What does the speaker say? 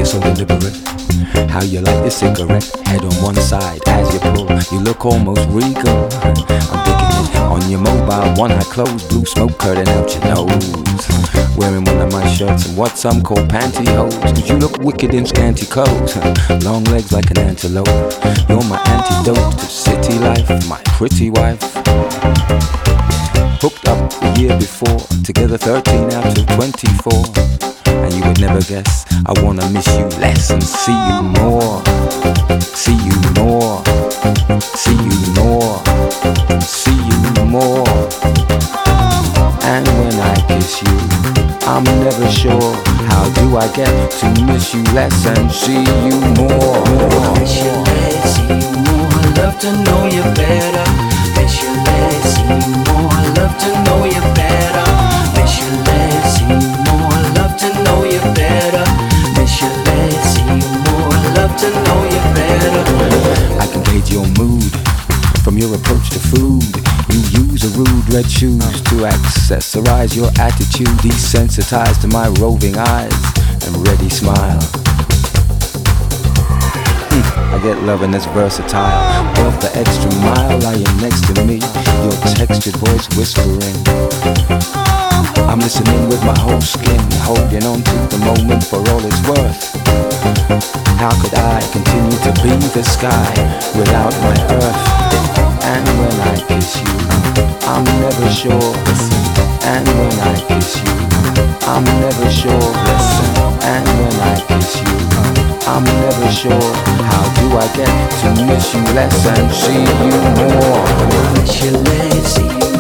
you're so deliberate. How you light your cigarette, head on one side as you pull. You look almost regal. I'm digging it on your mobile, one eye closed, blue smoke curtain out your nose. Wearing one of my shirts and what some call pantyhose, 'cause you look wicked in scanty clothes. Long legs like an antelope. You're my antidote to city life, my pretty wife. Hooked up the year before, together 13 out of 24. And you would never guess, I wanna miss you less and see you more. See you more. See you more. See you more. And when I kiss you, I'm never sure, how do I get to miss you less and see you more? Miss you less, see you more, I love to know you better. Miss you less, see you more, I love to know you better. Miss you less, see you more, I love to know you better. Miss you less, see you more, I love to know you better. I can gauge your mood from your approach to food. You use a rude red shoes to accessorize your attitude, desensitized to my roving eyes and ready smile. I get loving that's versatile, worth the extra mile, lying next to me, your textured voice whispering. I'm listening with my whole skin, holding on to the moment for all it's worth. How could I continue to be the sky without my earth? And when I kiss you, I'm never sure. And when I kiss you, I'm never sure. And when I kiss you, I'm never sure. How do I get to miss you less and see you more? Miss you less, see you